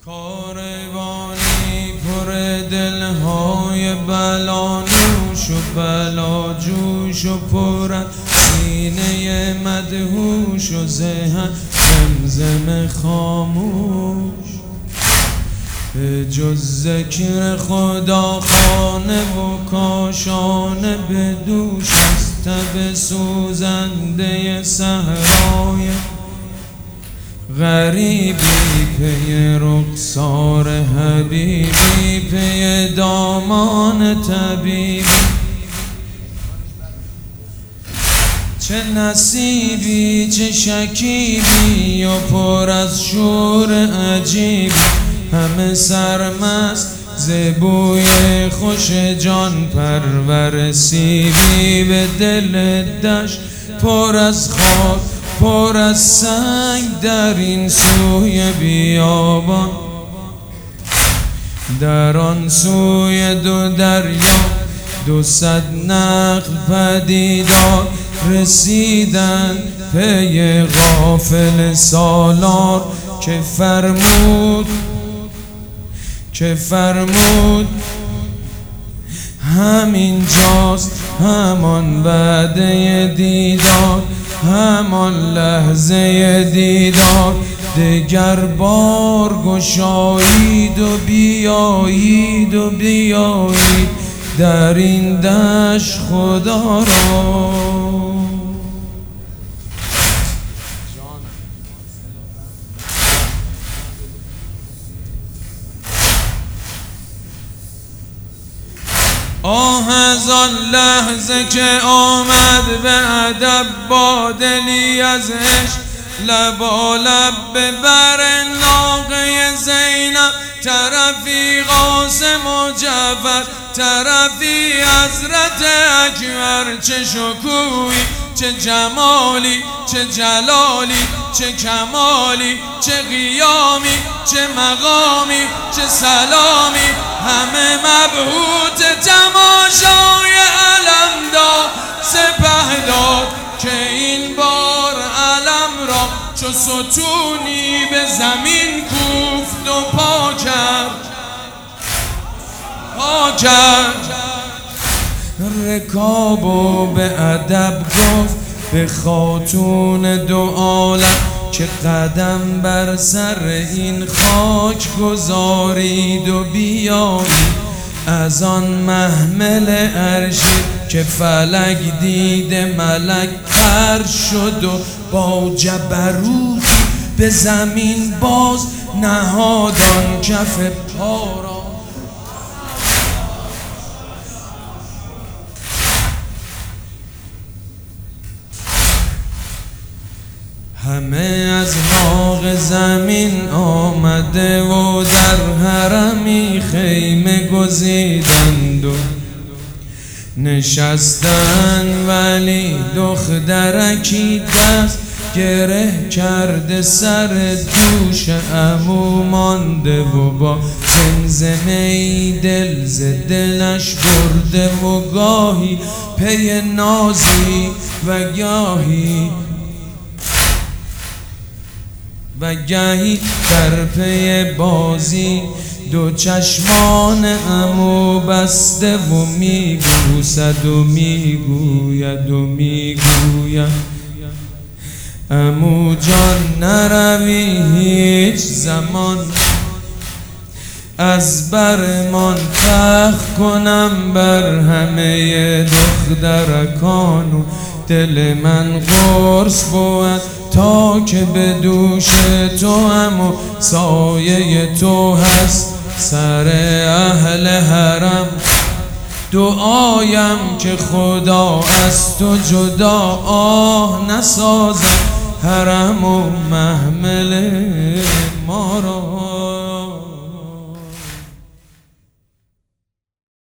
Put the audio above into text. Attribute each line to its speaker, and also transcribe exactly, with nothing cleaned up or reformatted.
Speaker 1: کاروانی پر دلهای بلانوش و بلاجوش و پر از سینه مدهوش و ذهن زمزم خاموش، به جز ذکر خدا خانه و کاشانه به دوش از تب سوزنده صحرای غریبی پی رخسار حبیبی پی دامان طبیبی. چه نصیبی چه شکیبی و پر از شور عجیبی، همه سرمست ز بوی خوش جان پرور سیبی، به دل دشت پر از خاک پر از سنگ در این سوی بیابان، در آن سوی دو دریا دو صد نخل پدیدار رسیدن پی غافل سالار که فرمود که فرمود همین جاست همان وعده دیدار، همان لحظه دیدار. دگر بار گشایید و بیایید و بیایید در این دشت خدا را. آه از آن لحظه که آمد به ادب با دلی از عشق لبالب به بر ناقه زینب، طرفی قاسم و جعفر طرفی حضرت اکبر. چه شکوهی چه جمالی چه جلالی چه کمالی چه قیامی چه مقامی چه سلامی، همه مبهوت تماشای علمدار سپهدار که این بار علم را چو ستونی به زمین کوفت و پا کرد پا کرد. رکاب و به ادب گفت به خاتون دو عالم که قدم بر سر این خاک گذارید و بیایید از آن محمل عرشی که فلک دید ملک پر شد و با جبروتی به زمین باز نهادان کف پا را. همه از ناق زمین آمده و در حرمی خیمه گزیدند و نشستن، ولی دخترکی دست گره کرده سر دوش عمو مانده و با زمزمه دل ز دلش برده و گاهی پی نازی و گاهی و گهی در پی بازی. دو چشمان عمو بسته و میبوسد و میگوید و میگوید عمو جان نروی هیچ زمان از برمان تخت کنم بر همه دخترکان و دل من قرص بود تا که به دوش تو هم و سایه تو هست سر اهل حرم. دعایم که خدا از تو جدا آه نسازم حرم و محمل ما را.